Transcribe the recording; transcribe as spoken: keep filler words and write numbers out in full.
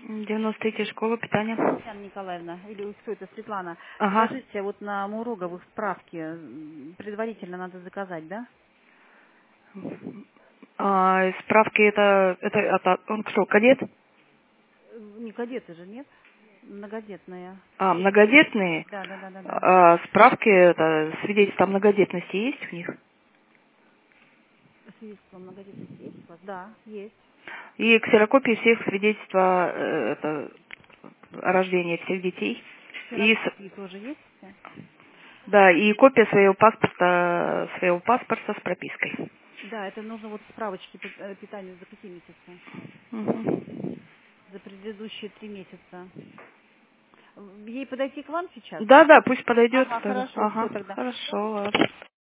девяносто третья школа питания. Татьяна Николаевна, или кто это, Светлана, Ага. скажите, вот на Муруговых справки м, предварительно надо заказать, да? А, справки это, это, это, он что, кадет? Э, Не кадеты же, нет? Многодетные. А, многодетные? Да, да, да, да, да. А, справки, это, свидетельство о многодетности есть у них? Свидетельство о многодетности есть у вас? Да, есть. И ксерокопии всех свидетельства э, это, о рождении всех детей. И, с- Ксерокопии тоже есть все? да, и копия своего паспорта, своего паспорта с пропиской. Да, это нужно вот справочки пи- э, питания за какие месяцы? Мгм. За предыдущие три месяца. Ей подойти к вам сейчас? Да, да, пусть подойдет. Ага, хорошо, все Ага, тогда. хорошо. ладно.